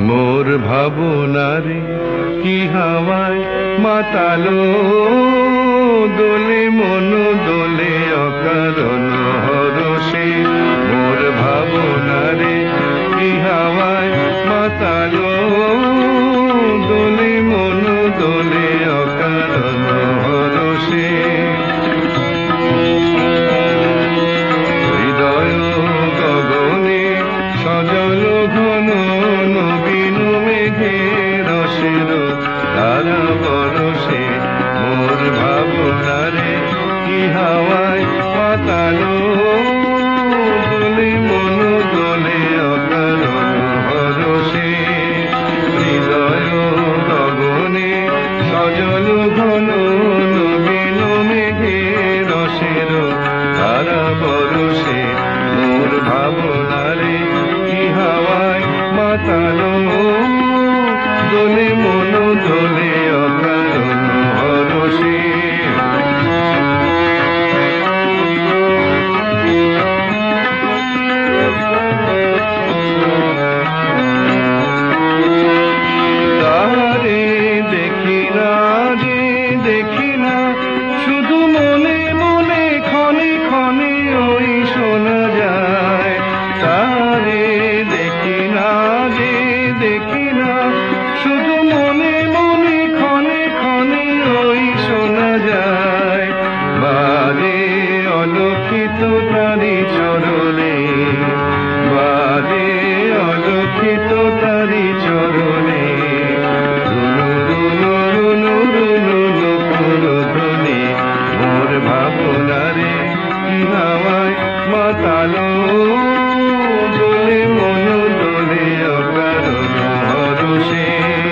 মোর ভাবনারে কি হাওয়ায় মাতালো, দোলে মন দোলে অকারণ হরষে। মোর ভাবনারে কি হাওয়ায় মাতালো, দোলে মন দোলে অকারণ হরষে। হৃদয় গগনে সজল ঘন নবীন মেঘে রসের ধারা বরষে। মোর ভাবনারে কি হাওয়ায় মাতালো, দোলে মন দোলে অকারণ হরষে। হৃদয় গগনে সজল ঘন নবীন মেঘে রসের ধারা বরষে। মোর ভাবনারে কি হাওয়ায় মাতালো, দোলে মন দোলে অকারণ হরষে। তারে দেখি না রে দেখি না, শুধু মনে মনে ক্ষণে ক্ষণে ওই শোনা যায়। তারে দেখি না রে দেখি না, শুধু মনে মনে ক্ষণে ক্ষণে ওই শোনা যায়। বাজে অলক্ষিত তারি চরণে, বাজে অলক্ষিত তারি চরণে। মোর ভাবনারে কি হাওয়ায় মাতালো, দোলে মন দোলে অকারণ হরষে।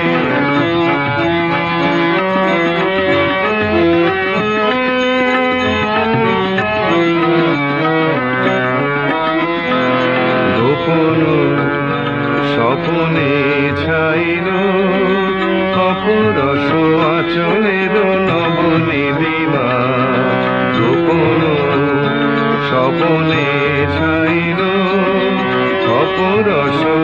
গোপন স্বপনে ছাইল অপরস আচলের নবনীলিমা। গোপন স্বপনে ছাইল অপরস